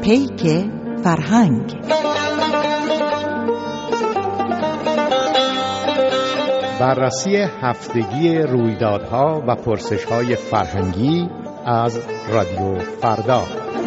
پیک فرهنگ. بررسی هفتگی رویدادها و پرسش‌های فرهنگی از رادیو فردا.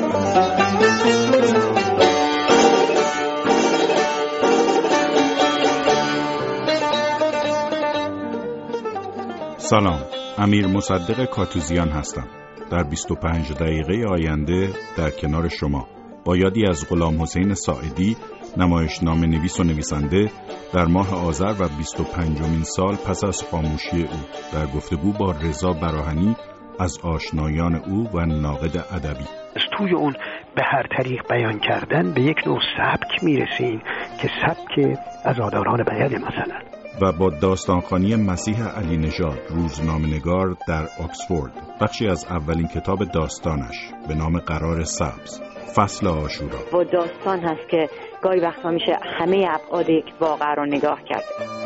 سلام، امیر مصدق کاتوزیان هستم. در 25 دقیقه آینده در کنار شما با یادی از غلام حسین ساعدی، نمایشنامه نویس و نویسنده، در ماه آذر و 25مین سال پس از خاموشی او، در گفتگو با رضا براهنی از آشنایان او و ناقد ادبی. از توی اون به هر طریق بیان کردن به یک نوع سبک میرسین که سبک عزاداران بیعه مثلا. و با داستانخوانی مسیح علی نژاد، روزنامه‌نگار در آکسفورد، بخشی از اولین کتاب داستانش به نام قرار سبز، فصل عاشورا. با داستان هست که گاهی وقتا میشه همه ابعاد یک واقعه رو نگاه کرد.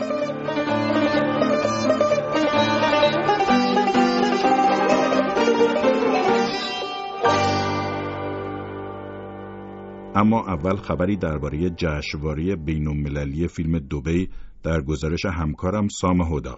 اما اول خبری درباره جشنواره بین‌المللی فیلم دبی در گزارش همکارم سام هدا.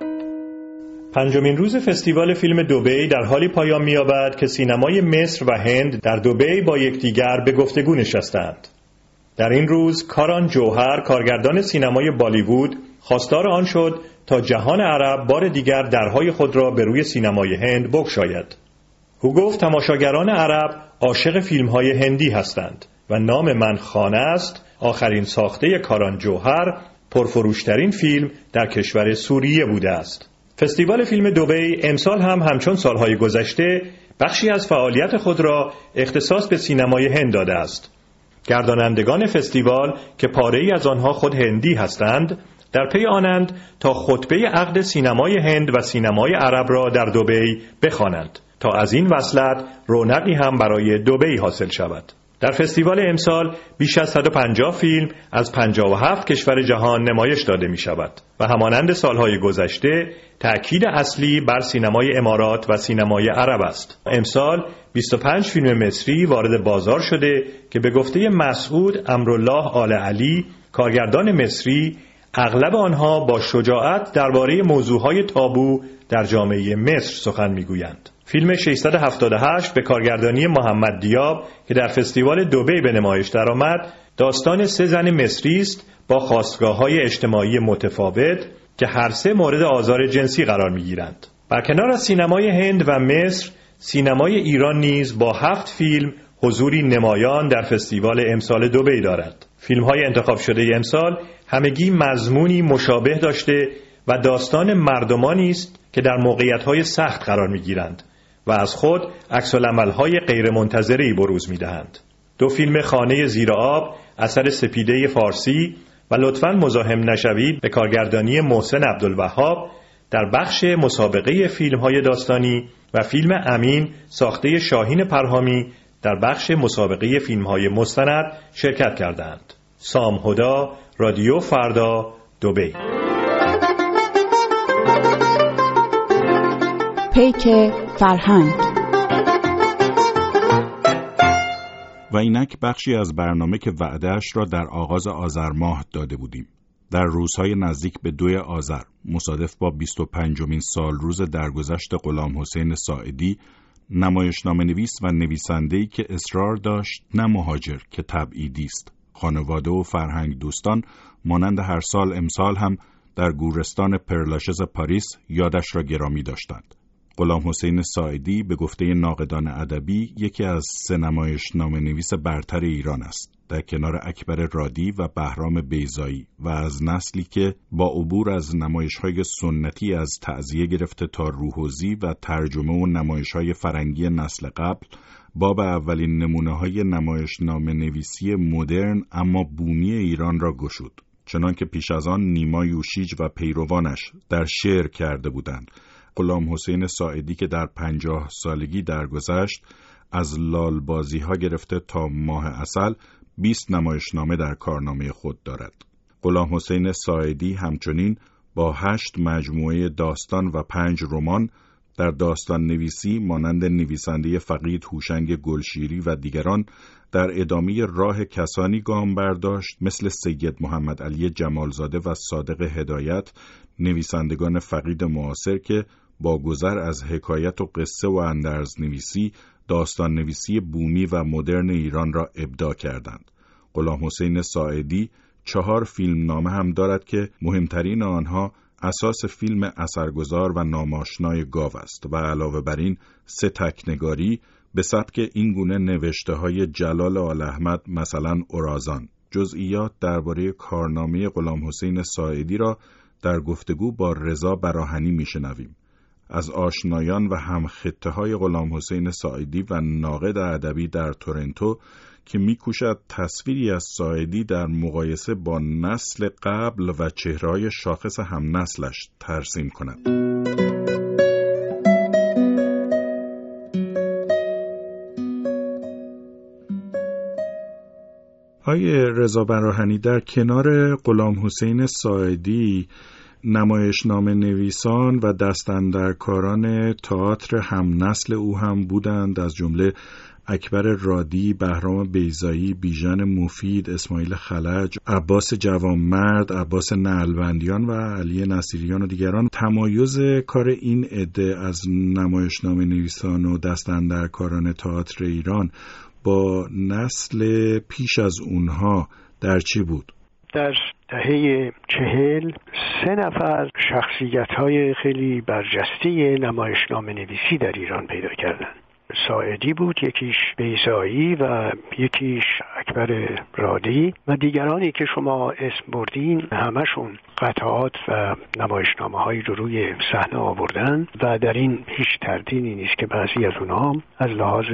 5مین روز فستیوال فیلم دبی در حالی پایان می‌یابد که سینمای مصر و هند در دبی با یکدیگر به گفتگو نشستند. در این روز کاران جوهر، کارگردان سینمای بالیوود، خواستار آن شد تا جهان عرب بار دیگر درهای خود را به روی سینمای هند بگشاید. او گفت تماشاگران عرب عاشق فیلم‌های هندی هستند و نام من خانه است، آخرین ساخته کاران جوهر، پرفروشترین فیلم در کشور سوریه بوده است. فستیوال فیلم دبی امسال هم همچون سالهای گذشته بخشی از فعالیت خود را اختصاص به سینمای هند داده است. گردانندگان فستیوال که پاره‌ای از آنها خود هندی هستند، در پی آنند تا خطبه عقد سینمای هند و سینمای عرب را در دبی بخوانند تا از این وصلت رونقی هم برای دبی حاصل شود. در فستیوال امسال بیش از 150 فیلم از 57 کشور جهان نمایش داده می شود و همانند سالهای گذشته تأکید اصلی بر سینمای امارات و سینمای عرب است. امسال 25 فیلم مصری وارد بازار شده که به گفته مسعود امرالله آل علی، کارگردان مصری، اغلب آنها با شجاعت درباره موضوعهای تابو در جامعه مصر سخن می‌گویند. فیلم 678 به کارگردانی محمد دیاب که در فستیوال دبی به نمایش درآمد، داستان 3 زن مصری است با خاستگاه‌های اجتماعی متفاوت که هر 3 مورد آزار جنسی قرار می‌گیرند. برکنار از سینمای هند و مصر، سینمای ایران نیز با 7 فیلم حضوری نمایان در فستیوال امسال دبی دارد. فیلم‌های انتخاب شده امسال همگی مضمونی مشابه داشته و داستان مردمانی است که در موقعیت‌های سخت قرار می‌گیرند و از خود عکس‌العمل‌های غیرمنتظره‌ای بروز می‌دهند. 2 فیلم خانه زیر آب اثر سپیده فارسی و لطفاً مزاحم نشوید به کارگردانی محسن عبدالوهاب در بخش مسابقه فیلم‌های داستانی و فیلم امین ساخته شاهین پرهامی در بخش مسابقه فیلم‌های مستند شرکت کردند. سام هدا، رادیو فردا، دبی. پیک فرهنگ. و اینک بخشی از برنامه که وعده‌اش را در آغاز آذر ماه داده بودیم. در روزهای نزدیک به 2 آذر، مصادف با 25مین سالروز درگذشت غلام حسین ساعدی، نمایشنامه نویس و نویسنده‌ای که اصرار داشت نه مهاجر که تبعیدی است، خانواده و فرهنگ دوستان مانند هر سال امسال هم در گورستان پرلاشز پاریس یادش را گرامی داشتند. غلام حسین ساعدی به گفته ناقدان ادبی یکی از 3 نمایشنامه نویس برتر ایران است، در کنار اکبر رادی و بهرام بیضایی، و از نسلی که با عبور از نمایش‌های سنتی از تعزیه گرفته تا روحوزی و ترجمه و نمایش‌های فرنگی نسل قبل، باب اولین نمونه‌های نمایشنامه نویسی مدرن اما بومی ایران را گشود، چنان که پیش از آن نیما یوشیج و پیروانش در شعر کرده بودند. غلام حسین ساعدی که در 50 سالگی درگذشت، از لالبازی‌ها گرفته تا ماه عسل 20 نمایشنامه در کارنامه خود دارد. غلام حسین ساعدی همچنین با 8 مجموعه داستان و 5 رمان در داستان نویسی مانند نویسنده فقید هوشنگ گلشیری و دیگران در ادامه راه کسانی گام برداشت مثل سید محمد علی جمالزاده و صادق هدایت، نویسندگان فقید معاصر که با گذر از حکایت و قصه و اندرز نویسی، داستان نویسی بومی و مدرن ایران را ابداع کردند. غلام حسین ساعدی 4 فیلمنامه هم دارد که مهمترین آنها اساس فیلم اثرگذار و ناماشنای گاو است و علاوه بر این 3 تکنگاری به سبک این گونه نوشته‌های جلال آل‌احمد مثلا اورازان. جزئیات درباره کارنامه غلام حسین ساعدی را در گفتگو با رضا براهنی میشنویم. از آشنایان و همخطه‌های غلام حسین ساعدی و ناقد ادبی در تورنتو که می‌کوشد تصویری از ساعدی در مقایسه با نسل قبل و چهره‌های شاخص هم نسلش ترسیم کند. آقای رضا براهنی، در کنار غلام حسین ساعدی نمایشنامه نویسان و دستاندرکاران تئاتر هم نسل او هم بودند، از جمله اکبر رادی، بهرام بیضایی، بیژن مفید، اسماعیل خلج، عباس جوانمرد، عباس نعلبندیان و علی نصیریان و دیگران. تمایز کار این عده از نمایشنامه نویسان و دستاندرکاران تئاتر ایران با نسل پیش از اونها در چی بود؟ در دهه 40 3 نفر شخصیت‌های خیلی برجسته نمایشنامه نویسی در ایران پیدا کردند. ساعدی بود، یکیش بیضایی و یکیش اکبر رادی و دیگرانی که شما اسم بردین همشون قطعات و نمایشنامه‌هایی رو روی صحنه آوردن و در این هیچ تردیدی نیست که بعضی از اونها از لحاظ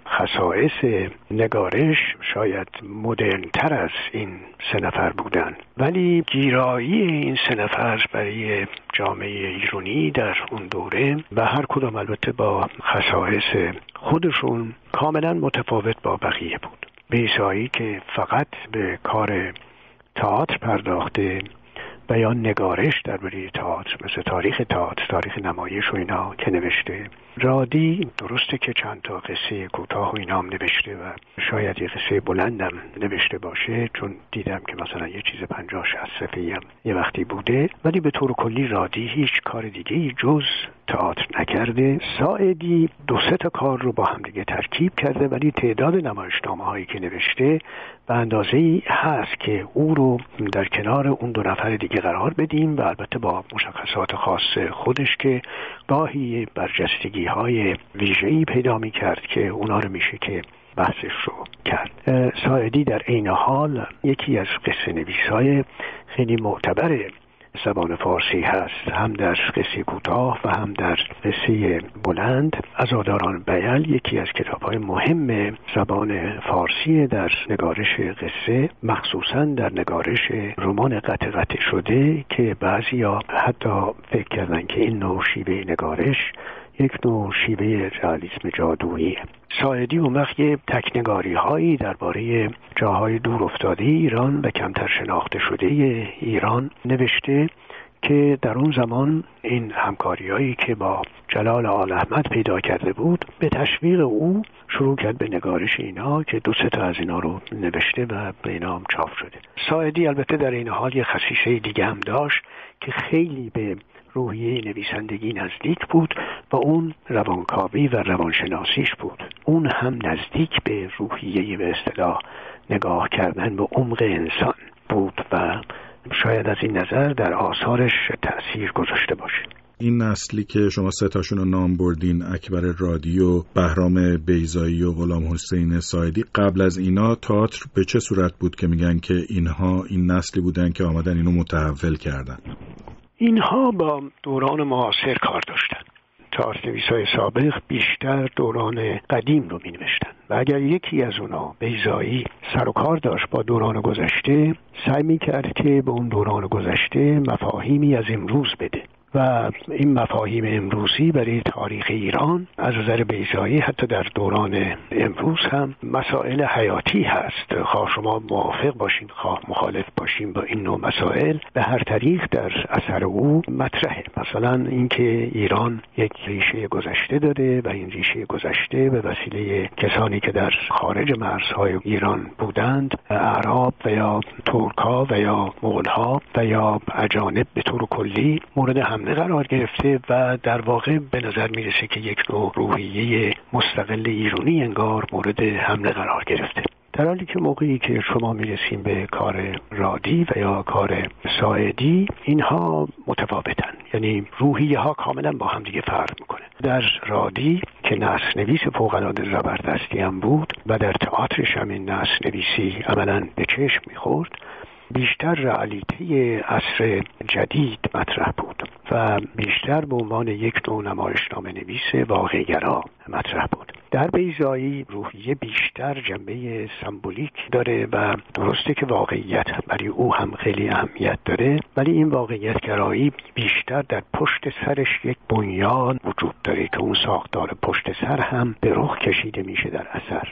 خصائص نگارش شاید مدرن‌تر از این 3 نفر بودن، ولی گیرایی این 3 نفر برای جامعه ایرانی در اون دوره و هر کدام البته با خصائص خودشون کاملا متفاوت با بقیه بود. بیضایی که فقط به کار تئاتر پرداخته و یا نگارش درباره تئاتر مثل تاریخ تئاتر، تاریخ نمایش و اینا که نوشته. رادی درسته که چند تا قصه کوتاه و اینا هم نوشته و شاید یه قصه بلندم نوشته باشه، چون دیدم که مثلا یه چیز 50-60 صفحه‌ای هم یه وقتی بوده، ولی به طور کلی رادی هیچ کار دیگه‌ای جز تئاتر نکرده. ساعدی 2-3 تا کار رو با هم دیگه ترکیب کرده، ولی تعداد نمایشنامه‌هایی که نوشته به اندازه‌ای هست که او رو در کنار اون 2 نفر دیگه قرار بدیم و البته با مشخصات خاص خودش که گاهی برجستگی‌های ویژه‌ای پیدا می‌کرد که اونا رو میشه که بحثش رو کرد. ساعدی در عین حال یکی از قصه نویسای خیلی معتبر زبان فارسی هست، هم در قصه کوتاه و هم در قصه بلند. عزاداران بیل یکی از کتاب‌های مهم زبان فارسی در نگارش قصه، مخصوصاً در نگارش رمان قطع شده که بعضیا حتی فکر کردن که این نوع شیوه نگارش یک نوع شیوه رئالیسم جادوییه. ساعدی اون وقت یه تکنگاری هایی درباره جاهای دور افتاده ایران و کمتر شناخته شده ایران نوشته که در اون زمان این همکاریایی که با جلال آل‌احمد پیدا کرده بود به تشویق او شروع کرد به نگارش اینا که 2-3 تا از اینا رو نوشته و به اینا هم چاپ شده. ساعدی البته در این حال یه خصیصه دیگه هم داشت که خیلی به روحیه نویسندگی نزدیک بود و اون روانکاوی و روانشناسیش بود. اون هم نزدیک به روحیه به اصطلاح نگاه کردن به عمق انسان بود و شاید از این نظر در آثارش تأثیر گذاشته باشه. این نسلی که شما 3 تاشون رو نام بردین، اکبر رادی و بهرام بیضایی و غلام حسین ساعدی، قبل از اینا تئاتر به چه صورت بود که میگن که اینها این نسلی بودن که آمدن اینو متحول کردن؟ اینها با دوران معاصر کار داشتن. تئاترنویسای سابق بیشتر دوران قدیم رو می‌نوشتن و اگر یکی از اونا بیضایی سر و کار داشت با دوران گذشته، سعی می‌کرد که به اون دوران گذشته مفاهیمی از امروز بده. و این مفاهیم امروزی برای تاریخ ایران از نظر بیضایی حتی در دوران امروز هم مسائل حیاتی هست. خواه شما موافق باشین خواه مخالف باشین با این نوع مسائل، به هر طریق در اثر او مطرحه. مثلا اینکه ایران یک ریشه گذشته داره و این ریشه گذشته به وسیله کسانی که در خارج مرزهای ایران بودند، اعراب و یا ترک‌ها و یا مغول‌ها و یا اجانب به طور کلی مورد حمله قرار گرفته و در واقع به نظر میرسه که یک نوع روحیه مستقل ایرانی انگار مورد حمله قرار گرفته. در حالی که موقعی که شما میرسیم به کار رادی و یا کار ساعدی، اینها متفاوتن، یعنی روحیه ها کاملا با هم دیگه فرق میکنه. در رادی که نثرنویس فوق‌العاده زبردستی هم بود و در تئاترش هم این نثرنویسی عملاً به چشم میخورد، بیشتر رئالیته عصر جدید مطرح بود و بیشتر به عنوان یک نوع نمایشنامه نویس واقع‌گرا مطرح بود. در بیضایی روحیه بیشتر جنبه سمبولیک داره و درسته که واقعیت برای او هم خیلی اهمیت داره، ولی این واقعیت گرایی بیشتر در پشت سرش یک بنیان وجود داره که اون ساختار پشت سر هم به رخ کشیده میشه در اثر.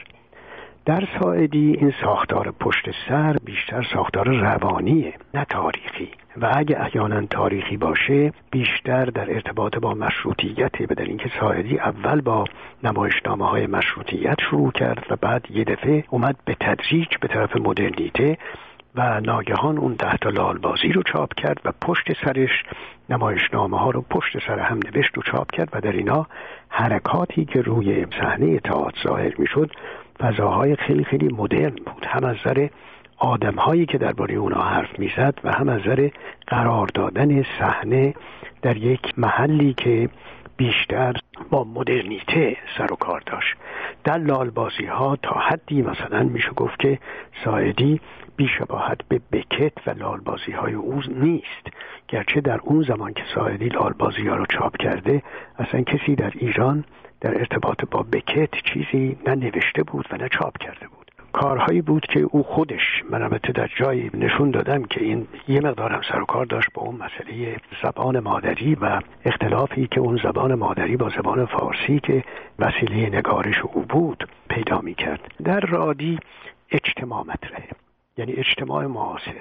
در ساعدی این ساختار پشت سر بیشتر ساختار روانیه، نه تاریخی، و اگه احیانا تاریخی باشه بیشتر در ارتباط با مشروطیته، بدل اینکه ساعدی اول با نمایشنامه‌های مشروطیت شروع کرد و بعد یه دفعه اومد به تدریج به طرف مدرنیته و ناگهان اون 10 لالبازی رو چاپ کرد و پشت سرش نمایشنامه‌ها رو پشت سر هم نوشت و چاپ کرد و در اینا حرکاتی که روی صحنه تئاتر ظاهر میشد فضاهای خیلی خیلی مدرن بود، هم از نظر آدم‌هایی که درباره اونها حرف میزد و هم از نظر قرار دادن صحنه در یک محلی که بیشتر با مدرنیته سر و کار داشت. در لالبازی‌ها تا حدی مثلا میشه گفت که ساعدی بی‌شباهت به بکت و لالبازی‌های او نیست، گرچه در اون زمان که ساعدی لالبازی‌ها رو چاپ کرده اصلا کسی در ایران در ارتباط با بکت چیزی نه نوشته بود و نه چاپ کرده بود. کارهایی بود که او خودش، من البته در جایی نشون دادم که این یه مقدار هم سر و کار داشت با اون مسئله زبان مادری و اختلافی که اون زبان مادری با زبان فارسی که وسیله نگارش او بود پیدا می کرد. در رادی اجتماع مطرحه، یعنی اجتماع معاصر،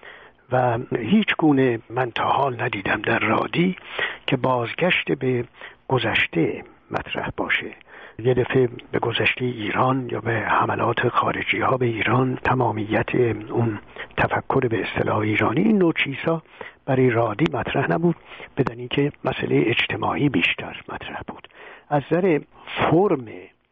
و هیچ گونه من تا حال ندیدم در رادی که بازگشت به گذشته مطرح باشه. یه دفعه به گذشته ایران یا به حملات خارجی ها به ایران، تمامیت اون تفکر به اصطلاح ایرانی، این نوع چیزا برای رادی مطرح نبود، بدن اینکه مسئله اجتماعی بیشتر مطرح بود. از نظر فرم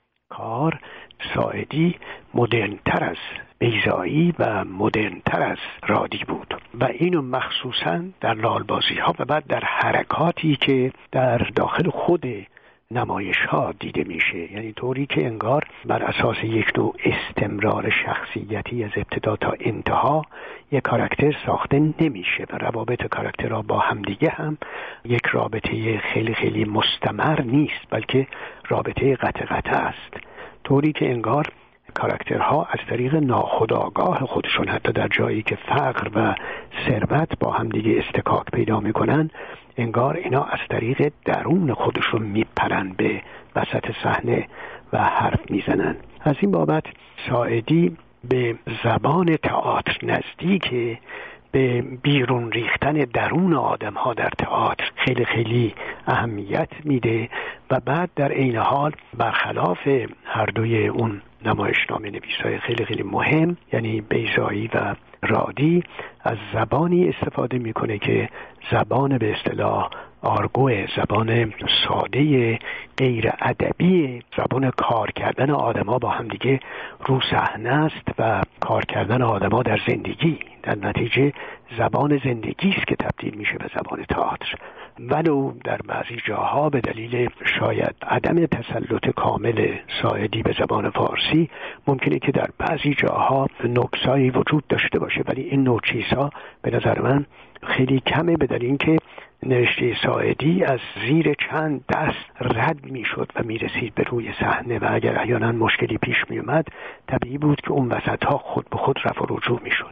کار ساعدی مدرن‌تر از بیضایی و مدرن‌تر از رادی بود و اینو مخصوصاً در لالبازی ها و بعد در حرکاتی که در داخل خود نمایش ها دیده میشه، یعنی طوری که انگار بر اساس یک نوع استمرار شخصیتی از ابتدا تا انتها یک کاراکتر ساخته نمیشه و روابط کاراکترها با همدیگه هم یک رابطه خیلی خیلی مستمر نیست، بلکه رابطه قطع است، طوری که انگار کاراکترها از طریق ناخودآگاه خودشون حتی در جایی که فقر و ثروت با همدیگه استکاک پیدا میکنن، انگار اینا از طریق درون خودشون میپرن به وسط صحنه و حرف میزنن. از این بابت ساعدی به زبان تئاتر نزدیکه، به بیرون ریختن درون آدم ها در تئاتر خیلی خیلی اهمیت میده و بعد در عین حال برخلاف هر دوی اون نمایشنامه نویسای خیلی خیلی مهم، یعنی بیضایی و رادی، از زبانی استفاده میکنه که زبان به اصطلاح آرگوه، زبان ساده غیر ادبی، زبان کار کردن آدما با هم دیگه رو صحنه است و کار کردن آدما در زندگی، در نتیجه زبان زندگی است که تبدیل میشه به زبان تئاتر. ولو در بعضی جاها به دلیل شاید عدم تسلط کامل ساعدی به زبان فارسی ممکنه که در بعضی جاها نقصایی وجود داشته باشه، ولی این نوع چیزها به نظر من خیلی کمه، به دلیل اینکه نوشته ساعدی از زیر چند دست رد میشد و میرسید به روی صحنه و اگر احیانا مشکلی پیش میومد طبیعی بود که اون وسط ها خود به خود رفع و رجوع میشد.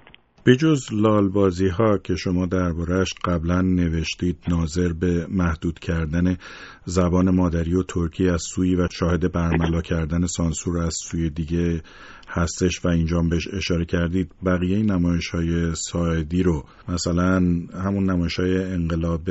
بجز لالبازی ها که شما درباره‌اش قبلا نوشتید ناظر به محدود کردن زبان مادری و ترکی از سوی و شاهد برملا کردن سانسور از سوی دیگه هستش و اینجا بهش اشاره کردید، بقیه نمایش‌های ساعدی رو مثلا همون نمایش‌های انقلاب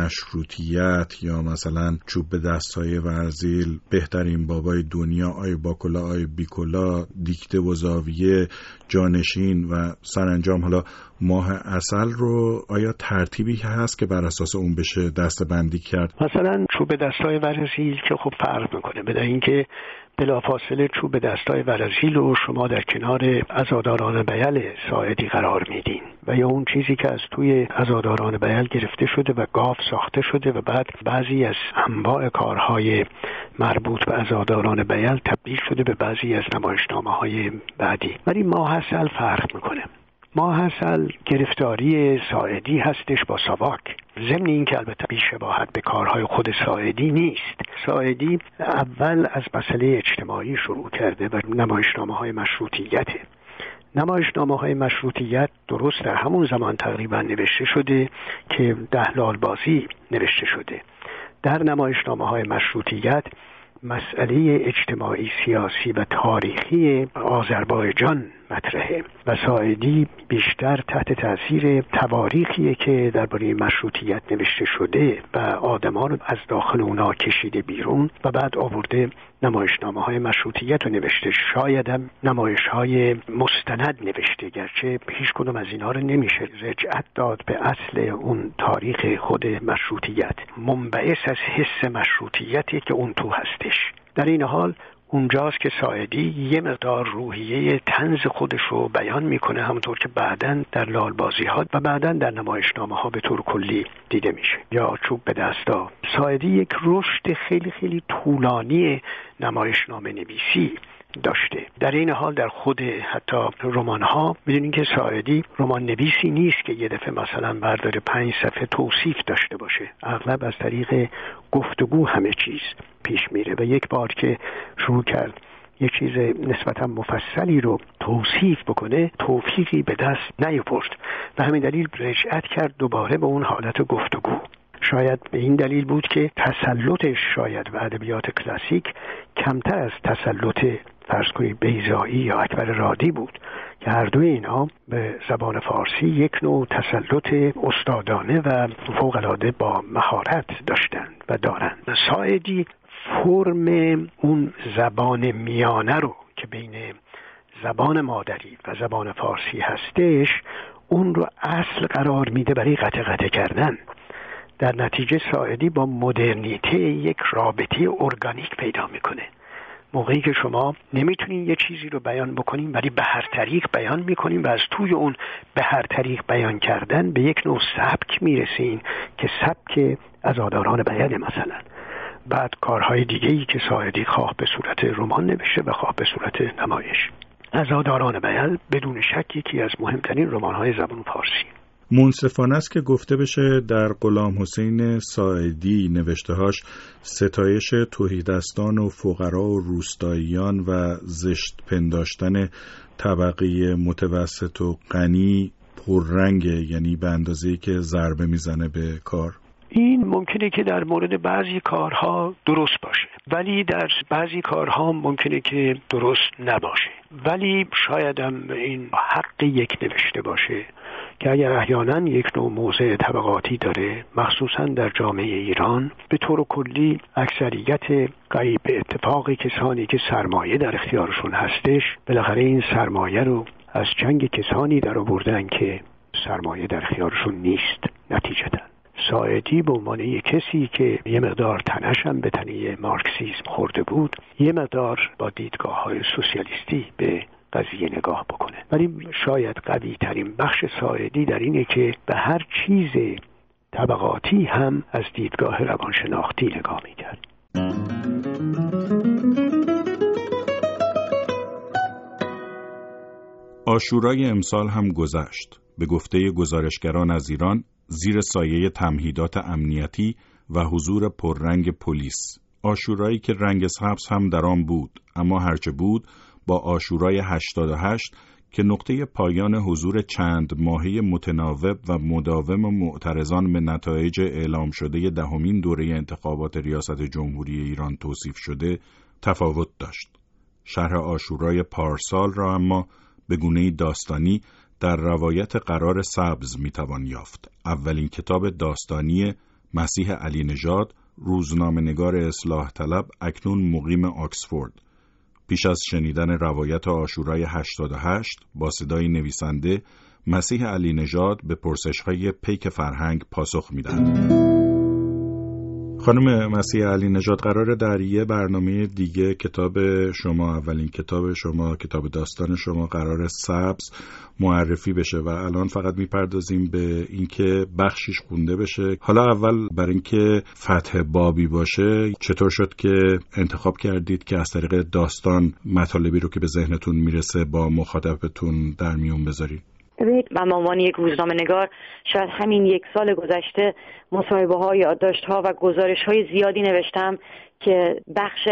مشروطیت یا مثلا چوب به دستای ورزیل، بهترین بابای دنیا، آی باکلا آی بیکلا، دیکته و زاویه، جانشین و سرانجام حالا ماه عسل رو آیا ترتیبی هست که بر اساس اون بشه دسته‌بندی کرد؟ مثلا چوب به دستای ورزیل که خب فرق میکنه، بدون اینکه بلافاصله چوب دستای ورزیل رو شما در کنار عزاداران بیل ساعدی قرار میدین و یا اون چیزی که از توی عزاداران بیل گرفته شده و گاف ساخته شده و بعد بعضی از انواع کارهای مربوط به عزاداران بیل تبدیل شده به بعضی از نمایشنامه‌های بعدی. ولی ماه عسل فرق میکنه. ماه عسل گرفتاری ساعدی هستش با ساواک، ضمن این که البته بی‌شباهت به کارهای خود ساعدی نیست. ساعدی اول از مسئله اجتماعی شروع کرده و نمایشنامه‌های مشروطیته. نمایشنامه‌های مشروطیت درست در همون زمان تقریبا نوشته شده که 10 لالبازی نوشته شده. در نمایشنامه‌های مشروطیت مسئله اجتماعی، سیاسی و تاریخی آذربایجان مطرحه و ساعدی بیشتر تحت تاثیر تواریخیه که درباره مشروطیت نوشته شده و آدمان رو از داخل اونا کشیده بیرون و بعد آورده نمایشنامه‌های مشروطیت رو نوشته. شاید هم نمایش‌های مستند نوشته، گرچه هیچ کدوم از اینا رو نمیشه رجعت داد به اصل اون تاریخ خود مشروطیت. منبعث از حس مشروطیتی که اون تو هستش. در این حال اونجاست که ساعدی یه مقدار روحیه طنز خودش رو بیان میکنه، همونطور که بعداً در لالبازی ها و بعداً در نمایشنامه ها به طور کلی دیده میشه. یا چوب به دستا، ساعدی یک رشد خیلی خیلی طولانی نمایشنامه نویسی داشته. در این حال در خود حتی رمان ها میدونین که ساعدی رمان نویسی نیست که یه دفعه مثلا برداره 5 صفحه توصیف داشته باشه. اغلب از طریق گفتگو همه چیز پیش میره و یک بار که شروع کرد یک چیز نسبتا مفصلی رو توصیف بکنه توفیقی به دست نیاورد و همین دلیل رجعت کرد دوباره به اون حالت گفتگو. شاید به این دلیل بود که تسلطش شاید به ادبیات کلاسیک کمتر از تسلط فرض کنید بیضایی یا اکبر رادی بود که هر دوی اینا به زبان فارسی یک نوع تسلط استادانه و فوق‌العاده با مهارت داشتند و دارند. ساعدی فرم اون زبان میانه رو که بین زبان مادری و زبان فارسی هستش اون رو اصل قرار میده برای قطع کردن. در نتیجه ساعدی با مدرنیته یک رابطه ارگانیک پیدا میکنه. موقعی که شما نمیتونین یه چیزی رو بیان بکنین ولی به هر طریق بیان میکنین و از توی اون به هر طریق بیان کردن به یک نوع سبک میرسین که سبک عزاداران بیل مثلا. بعد کارهای دیگه‌ای که ساعدی خواه به صورت رمان نوشته و خواه به صورت نمایش. عزاداران بیل بدون شک یکی از مهمترین رمان‌های زبان فارسی. منصفانه است که گفته بشه در غلام حسین ساعدی نوشته‌هاش ستایش تهیدستان و فقرا و روستاییان و زشت پنداشتن طبقه متوسط و غنی پررنگه، یعنی به اندازه‌ای که ضربه میزنه به کار. این ممکنه که در مورد بعضی کارها درست باشه ولی در بعضی کارها ممکنه که درست نباشه، ولی شاید هم این حق یک نوشته باشه که اگر احیانا یک نوع موضع طبقاتی داره، مخصوصا در جامعه ایران به طور کلی اکثریت غریب اتفاقی کسانی که سرمایه در اختیارشون هستش بالاخره این سرمایه رو از جنگ کسانی در آوردن که سرمایه در اختیارشون نیست. نتیجتاً ساعدی به عنوان یک کسی که یه مقدار تنش هم به تنه مارکسیسم خورده بود یه مقدار با دیدگاه‌های سوسیالیستی به قضیه نگاه بکنه، ولی شاید قوی ترین بخش ساعدی در اینه که به هر چیز طبقاتی هم از دیدگاه روانشناختی نگاه میکرد. عاشورای امسال هم گذشت. به گفته گزارشگران از ایران زیر سایه تمهیدات امنیتی و حضور پررنگ پلیس. عاشورایی که رنگ سبز هم در آن بود، اما هرچه بود با عاشورای 88 که نقطه پایان حضور چند ماهه متناوب و مداوم معترضان به نتایج اعلام شده دهمین دوره انتخابات ریاست جمهوری ایران توصیف شده تفاوت داشت. شرح عاشورای پارسال را اما به گونه‌ای داستانی در روایت قرار سبز میتوان یافت. اولین کتاب داستانی مسیح علی نژاد، روزنامه‌نگار اصلاح طلب، اکنون مقیم آکسفورد. پیش از شنیدن روایت عاشورای 88 با صدای نویسنده، مسیح علی نژاد به پرسش‌های پیک فرهنگ پاسخ می‌دهد. خانم مسیح علی نژاد، قراره در یه برنامه دیگه کتاب شما، اولین کتاب شما، کتاب داستان شما قرار سبز معرفی بشه و الان فقط میپردازیم به اینکه بخشیش خونده بشه. حالا اول برای اینکه فتح بابی باشه، چطور شد که انتخاب کردید که از طریق داستان مطالبی رو که به ذهنتون میرسه با مخاطبتون در میون بذارید؟ ببینید، من به عنوان یک روزنامه‌نگار شاید همین 1 سال گذشته مصاحبه‌ها، یادداشت‌ها و گزارش‌های زیادی نوشتم که بخش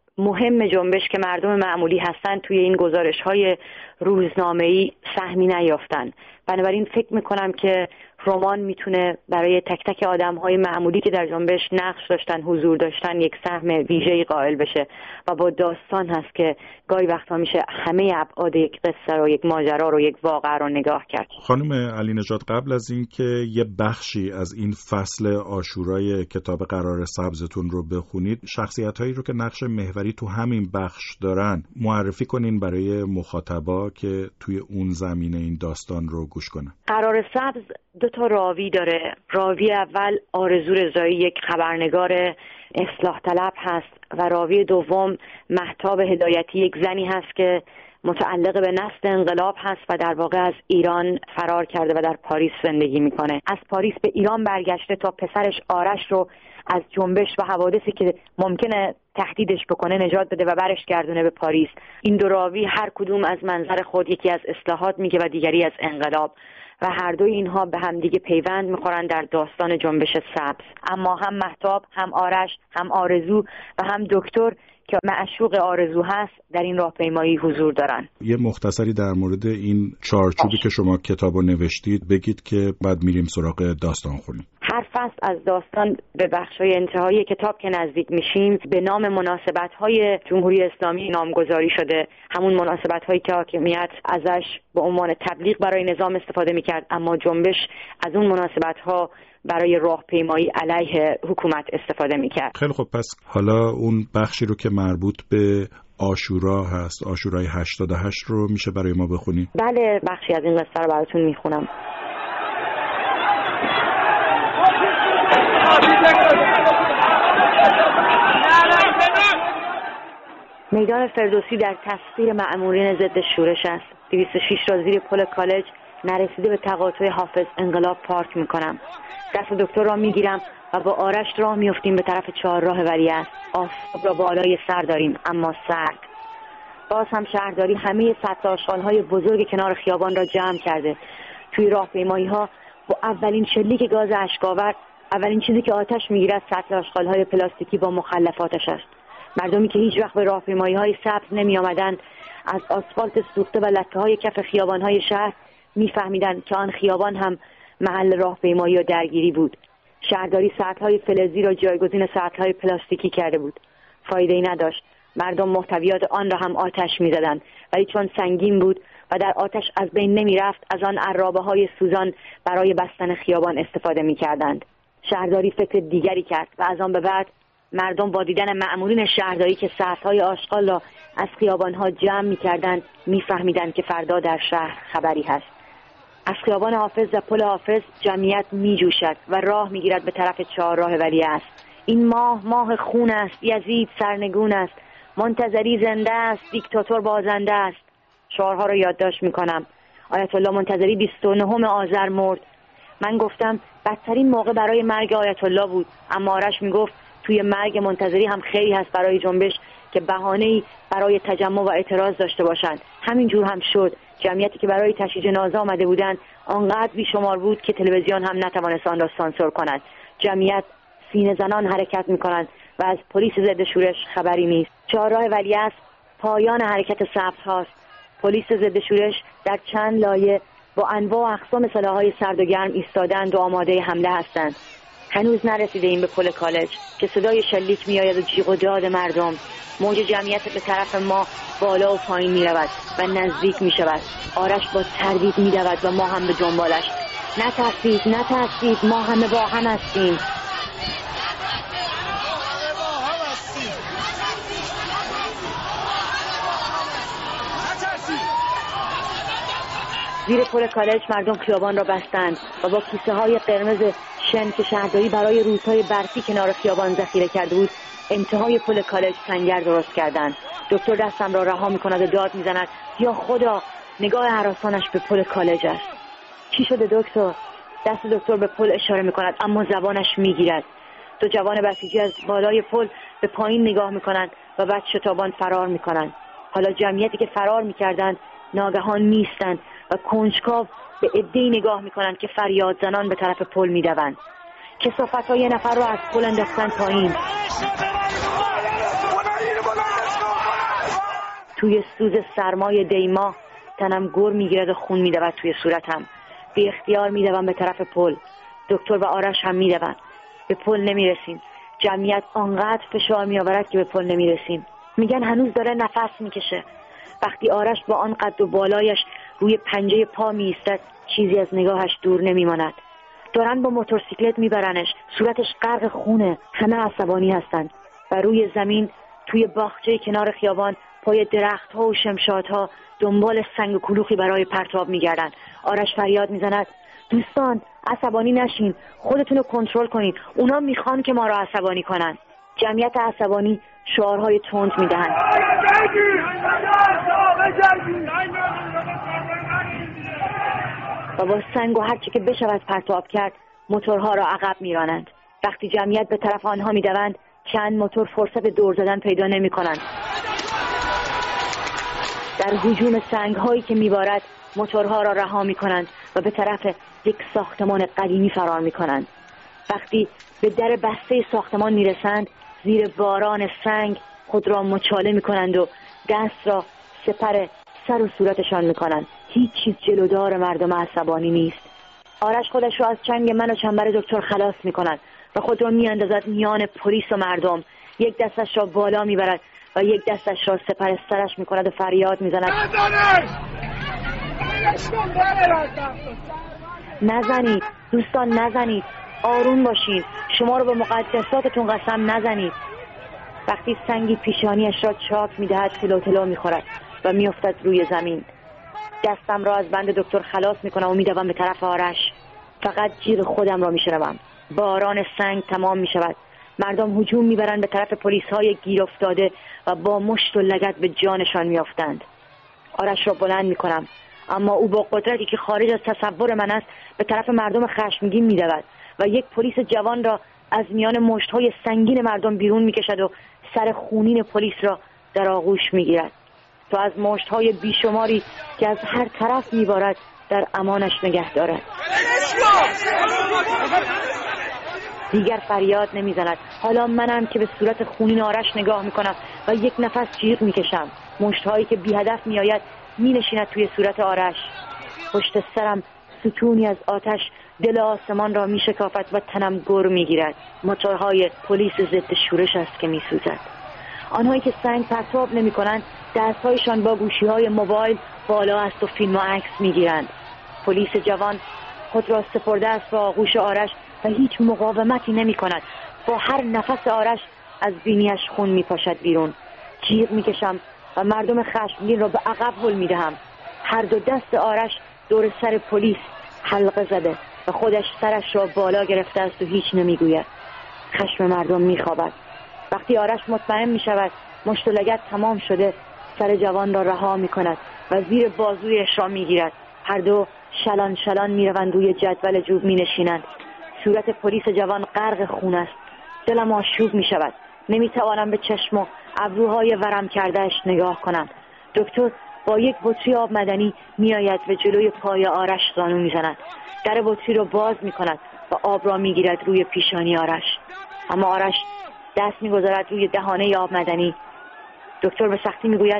مهم جنبش که مردم معمولی هستن توی این گزارش‌های روزنامه‌ای سهمی نیافتن. بنابراین فکر می‌کنم که رمان میتونه برای تک تک آدم‌های معمولی که در جنبش نقش داشتن، حضور داشتن، یک سهم ویژه‌ای قائل بشه و با داستان هست که گاهی وقتا میشه همه ابعاد یک قصه رو، یک ماجرا رو، یک واقعه رو نگاه کرد. خانم علی نژاد، قبل از این که یه بخشی از این فصل عاشورای کتاب قرار سبزتون رو بخونید، شخصیت‌هایی رو که نقش محوری تو همین بخش دارن معرفی کنین برای مخاطبا که توی اون زمینه این داستان رو گوش کنن. قرار سبز 2 تا راوی داره. راوی اول آرزو رضایی، یک خبرنگار اصلاح طلب هست و راوی دوم مهتاب هدایتی، یک زنی هست که متعلق به نسل انقلاب هست و در واقع از ایران فرار کرده و در پاریس زندگی میکنه. از پاریس به ایران برگشته تا پسرش آرش رو از جنبش و حوادثی که ممکنه تهدیدش بکنه نجات بده و برش گردونه به پاریس. این 2 راوی هر کدوم از منظر خود، یکی از اصلاحات میگه و دیگری از انقلاب، و هر دوی اینها به هم دیگه پیوند میخورن در داستان جنبش سبز. اما هم مهتاب، هم آرش، هم آرزو و هم دکتر که معشوق آرزو هست در این راهپیمایی حضور دارن. یه مختصری در مورد این چارچوبی که شما کتابو نوشتید بگید که بعد میریم سراغ داستان خونی. هر فصل از داستان به بخش‌های انتهایی کتاب که نزدیک میشیم به نام مناسبت‌های جمهوری اسلامی نامگذاری شده، همون مناسبت‌هایی که حاکمیت ازش به عنوان تبلیغ برای نظام استفاده می‌کرد، اما جنبش از اون مناسبت‌ها برای راهپیمایی علیه حکومت استفاده می‌کرد. خیلی خب، پس حالا اون بخشی رو که مربوط به عاشورا هست، عاشورای 88 رو میشه برای ما بخونی؟ بله، بخشی از این قصه رو براتون میخونم. میدان فردوسی در تسخیر مأمورین ضد شورش است. 206 را زیر پل کالج نرسیده به تقاطع حافظ انقلاب پارک میکنم. دست دکتر را میگیرم و با آرش راه میافتیم به طرف 4 راه ولیعصر. آفتاب را بالای سر داریم اما سرد. باز هم شهرداری همه سطل آشغال‌های بزرگ کنار خیابان را جمع کرده. توی راهپیمایی‌ها با اولین شلیک گاز اشک‌آور، اولین چیزی که آتش میگیرد سطل آشغال‌های پلاستیکی با مخلفاتش است. مردمی که هیچ وقت به راهپیمایی‌های سبز نمی آمدند از آسفالت سوخته و لکه‌های کف خیابان‌های شهر می‌فهمیدند که آن خیابان هم محل راهپیمایی و درگیری بود. شهرداری سطل‌های فلزی را جایگزین سطل‌های پلاستیکی کرده بود. فایده‌ای نداشت. مردم محتویات آن را هم آتش می‌زدند، ولی چون سنگین بود و در آتش از بین نمی‌رفت، از آن عرابه‌های سوزان برای بستن خیابان استفاده می‌کردند. شهرداری فکر دیگری کرد و از آن به بعد مردم با دیدن مأمورین شهرداری که سطل‌های آشغال را از خیابان‌ها جمع می‌کردند می‌فهمیدند که فردا در شهر خبری هست. از خیابان حافظ و پل حافظ جمعیت می‌جوشد و راه می‌گیرد به طرف 4 راه ولیعصر. این ماه خون است، یزید سرنگون است، منتظری زنده است، دیکتاتور بازنده است. شعارها را یادداشت می‌کنم. آیت الله منتظری 29 آذر مرد. من گفتم بدترین موقع برای مرگ آیت الله بود، اما آرش میگفت توی مرگ منتظری هم خیلی هست برای جنبش که بهانه‌ای برای تجمع و اعتراض داشته باشند. همین جور هم شد. جمعیتی که برای تشییع جنازه آمده بودند آنقدر بیشمار بود که تلویزیون هم نتوانست آن را سانسور کند. جمعیت سینه زنان حرکت می‌کنند و از پلیس ضد شورش خبری نیست. 4 راه ولیعصر پایان حرکت سبز هاست. پلیس ضد شورش در چند لایه با انواع و اقسام سلاح‌های سرد و گرم ایستادند و آماده حمله هستند. هنوز نرسیدیم به پل کالج که صدای شلیک میآید و جیغ و داد مردم. موج جمعیت به طرف ما بالا و پایین می‌رود و نزدیک می‌شود. آرش با تردید می‌دود و ما هم به دنبالش. نترسید، ما همه با هم هستیم. زیر پل کالج مردم خیابان را بستند و با کیسه های قرمز شن که شهرداری برای روزهای برفی کنار خیابان ذخیره کرده بود انتهای پل کالج سنگر درست کردند. دکتر دستم را رها می‌کند و داد می‌زند یا خدا. نگاه هراسانش به پل کالج است. چی شده دکتر؟ دست دکتر به پل اشاره می‌کند اما زبانش می‌گیرد. دو جوان بسیجی از بالای پل به پایین نگاه می‌کنند و بعد شتابان فرار می‌کنند. حالا جمعیتی که فرار می‌کردند ناگهان نیستند و کنجکاو به عده‌ای نگاه می‌کنند که فریاد زنان به طرف پل می‌دوند. کثافت‌ها یه نفر را از پل انداختن پایین. توی سوز سرمای دیما تنم گر می‌گیرد و خون می‌دود توی صورتم. بی اختیار می‌دوم به طرف پل. دکتر و آرش هم می‌دوند. به پل نمی‌رسیم. جمعیت آنقدر فشار می‌آورد که به پل نمی‌رسیم. میگن هنوز داره نفس می‌کشه. وقتی آرش با آن قد و بالایش روی پنجه پا می‌ایستد چیزی از نگاهش دور نمی‌ماند. دارن با موتورسیکلت میبرنش. صورتش غرق خونه. همه عصبانی هستند و روی زمین توی باغچه کنار خیابان پای درخت‌ها و شمشادها دنبال سنگ و کلوخی برای پرتاب میگردن. آرش فریاد میزند دوستان عصبانی نشین، خودتون رو کنترل کنید، اونا میخوان که ما رو عصبانی کنن. جمعیت عصبانی شعارهای تند میدهند و با سنگ و هرچی که بشود پرتاب کرد موتورها را عقب میرانند. وقتی جمعیت به طرف آنها میدوند چند موتور فرصت دور زدن پیدا نمی کنند. در هجوم سنگ هایی که میبارد موتورها را رها می کنند و به طرف یک ساختمان قدیمی فرار می کنند. وقتی به در بسته ساختمان می رسند زیر باران سنگ خود را مچاله می کنند و دست را سپر سر و صورتشان می کنند. هیچ چیز جلودار مردم عصبانی نیست. آرش خودش را از چنگ من و چنبر دکتر خلاص می کند و خود را می اندازد میان پلیس و مردم. یک دستش را بالا می برد و یک دستش را سپر سرش می کند و فریاد می زند نزنید دوستان، نزنید، آروم باشین، شما رو به مقدساتتون قسم نزنید. وقتی سنگی پیشانیش را چاک می دهد تلو تلو می خورد و می افتد روی زمین. دستم را از بند دکتر خلاص می کنم و می دوم به طرف آرش. فقط جیغ خودم را می شنوم. باران سنگ تمام می شود. مردم هجوم می برند به طرف پلیس های گیر افتاده و با مشت و لگد به جانشان می افتند. آرش را بلند می کنم اما او با قدرتی که خارج از تصور من است به طرف مردم خشمگین می دود و یک پلیس جوان را از میان مشت های سنگین مردم بیرون می کشد و سر خونین پلیس را در آغوش می گیرد تا از مشت های بیشماری که از هر طرف می بارد در امانش نگه دارد. دیگر فریاد نمی زند. حالا منم که به صورت خونین آرش نگاه می کنم و یک نفس جیغ می کشم. مشت هایی که بی هدف می آید می نشیند توی صورت آرش. پشت سرم ستونی از آتش دل آسمان را می شکافت و تنم گر می گیرد. موتورهای پلیس ضد شورش است که می سوزد. آنهایی که سنگ پرتاب نمی کنند دستهایشان با گوشی های موبایل بالا است و فیلم و عکس می گیرند. پلیس جوان خود را سپرده است به آغوش آرش و هیچ مقاومتی نمی کند. با هر نفس آرش از بینیش خون می پاشد بیرون. جیغ می کشم و مردم خشمگین را به عقب هل می دهم. هر دو دست آرش دور سر پلیس حلقه زده و خودش سرش را بالا گرفته است و هیچ نمی گوید. خشم مردم می خوابد. وقتی آرش مطمئن می شود مشت و لگد تمام شده سر جوان را رها می کند و زیر بازویش را می گیرد. هر دو شلان شلان می روند روی جدول جوب می نشینند. صورت پلیس جوان غرق خون است. دلم آشوب می شود. نمی توانم به چشم و ابروهای ورم کردهش نگاه کنم. دکتر با یک بطری آب مدنی می آید و جلوی پای آرش زانو می زند. در بطری را باز می کند و آب را می گیرد روی پیشانی آرش. اما آرش دست می گذارد روی دهانه آب مدنی. دکتر به سختی می گوید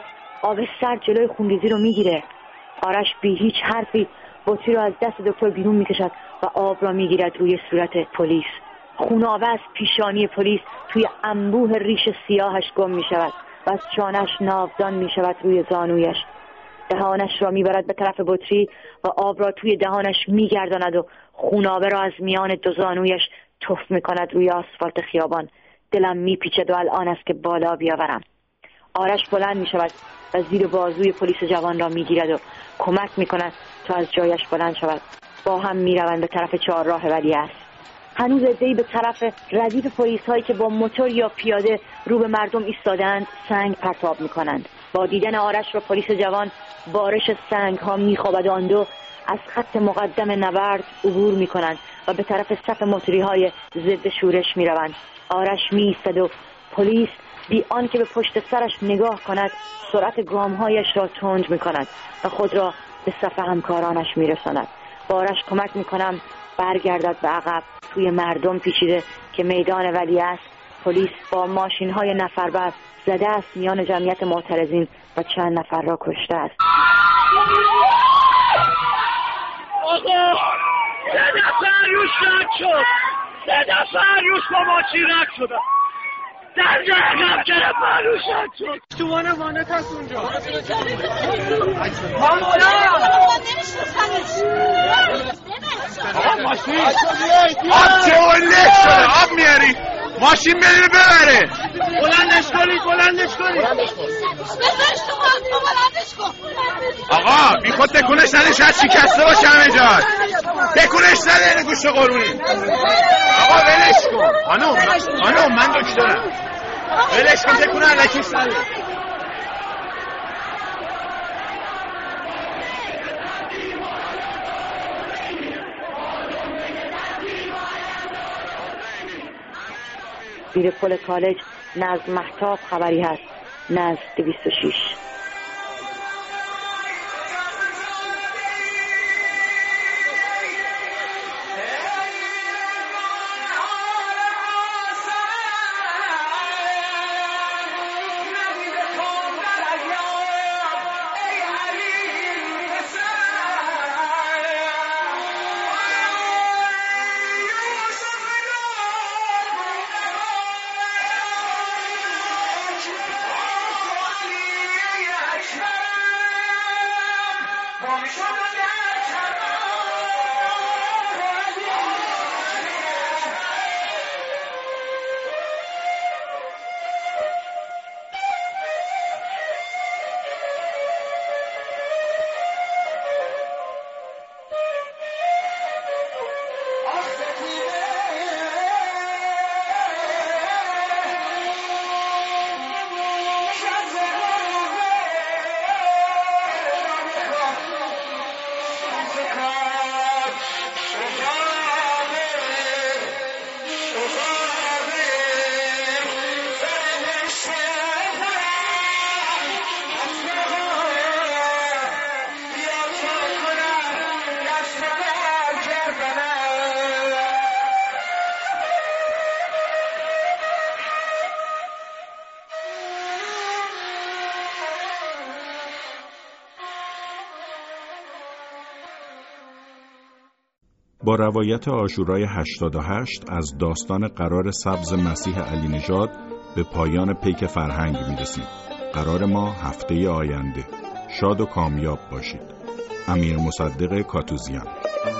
آب سرد جلوی خونریزی رو میگیره. آرش بی هیچ حرفی بطری رو از دست دکتر بیرون میکشد و آب را میگیرد روی صورت پلیس. خونابه از پیشانی پلیس توی انبوه ریش سیاهش گم میشود و از چانش ناودان میشود روی زانویش. دهانش را میبرد به طرف بطری و آب را توی دهانش میگرداند و خونابه را از میان دو زانویش تف میکند روی آسفالت خیابان. دلم میپیچد و الان است که بالا بیاورم. آرش بلند میشود و زیر بازوی پلیس جوان را میگیرد و کمک میکند تا از جایش بلند شود. با هم میروند به طرف چهارراه ولیعصر. هنوز عده‌ای به طرف ردیف پلیس هایی که با موتور یا پیاده رو به مردم ایستادند سنگ پرتاب میکنند. با دیدن آرش و پلیس جوان بارش سنگ ها میخوابد و آن دو از خط مقدم نبرد عبور میکنند و به طرف صف موتوری های ضد شورش میروند. آرش میایستد و پلیس بی آن که به پشت سرش نگاه کند سرعت گامهایش را تند میکند و خود را به صف همکارانش میرساند. با آرش کمک میکنم برگردد به عقب. توی مردم پیچیده که میدان ولیعصر پلیس با ماشین های نفربر زده است میان جمعیت معترضین و چند نفر را کشته است. آقا 3 نفر روش رد شد. 3 نفر روش با ماشین رد شدن. در جهنم که نفر روش رد شد. تو وانت هست اونجا. مامولا آقا ماشین آب چوله شده. آب میاری ماشین بره ببره. بلندش کنید. بذارش تو بلندش کن. آقا بی خود تکونش نده شاید شکسته باشه همه جا. تکونش نده این گوشت قرونی. آقا ولش کن. خانم من دکترم. ولش کن تکونه الکیش نده. زیر پل کالج نه از مهتاب خبری هست نه از 206. با روایت عاشورای 88 از داستان قرار سبز مسیح علی نژاد به پایان پیک فرهنگ میرسیم. قرار ما هفته آینده. شاد و کامیاب باشید. امیر مصدق کاتوزیان.